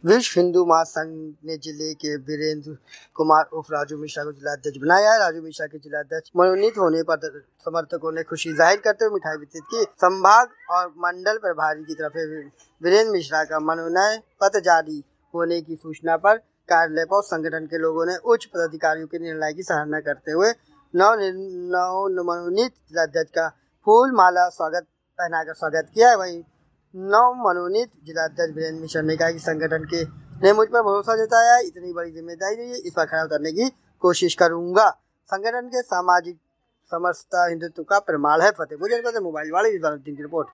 विश्व हिंदू महासंघ ने जिले के वीरेंद्र कुमार उर्फ राजू मिश्रा को जिलाध्यक्ष बनाया है। राजू मिश्रा के जिलाध्यक्ष मनोनीत होने पर समर्थकों ने खुशी जाहिर करते हुए मिठाई वितरित की। संभाग और मंडल प्रभारी की तरफ से वीरेंद्र मिश्रा का मनोनयन पत्र जारी होने की सूचना पर कार्यालय पहुंच संगठन के लोगों ने उच्च पदाधिकारियों के निर्णय की सराहना करते हुए नवमनोनीत जिलाध्यक्ष का फूल माला पहनाकर स्वागत किया। वहीं नव मनोनीत जिलाध्यक्ष वीरेंद्र मिश्रा ने कहा कि संगठन के ने मुझ पर भरोसा जताया है, इतनी बड़ी जिम्मेदारी दी है, इस पर खरा उतरने की कोशिश करूंगा। संगठन के सामाजिक समरसता हिंदुत्व का प्रमाण है। फतेहपुर जनपद से मोबाइल वाले की रिपोर्ट।